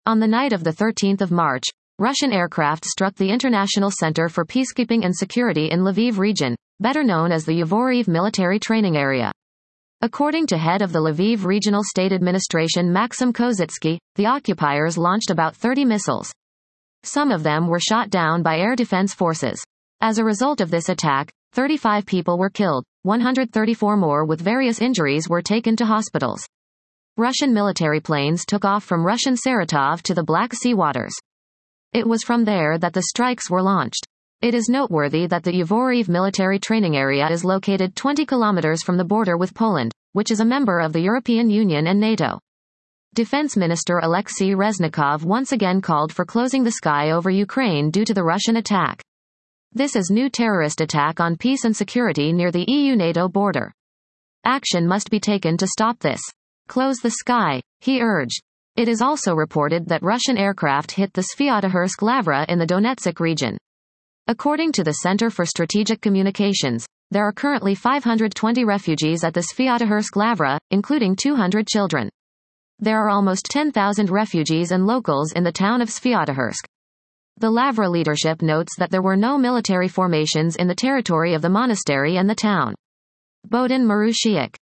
On the night of the 13th of March, Russian aircraft struck the International Center for Peacekeeping and Security in Lviv region, better known as the Yavoriv military training area. According to head of the Lviv Regional State Administration Maxim Kozitsky, the occupiers launched about 30 missiles. Some of them were shot down by air defense forces. As a result of this attack, 35 people were killed, 134 more with various injuries were taken to hospitals. Russian military planes took off from Russian Saratov to the Black Sea waters. It was from there that the strikes were launched. It is noteworthy that the Yavoriv military training area is located 20 kilometers from the border with Poland, which is a member of the European Union and NATO. Defense Minister Alexei Reznikov once again called for closing the sky over Ukraine due to the Russian attack. This is new terrorist attack on peace and security near the EU-NATO border. Action must be taken to stop this. Close the sky, he urged. It is also reported that Russian aircraft hit the Sviatogorsk Lavra in the Donetsk region. According to the Center for Strategic Communications, there are currently 520 refugees at the Sviatogorsk Lavra, including 200 children. There are almost 10,000 refugees and locals in the town of Sviatogorsk. The Lavra leadership notes that there were no military formations in the territory of the monastery and the town. Bohdan Marushiuk,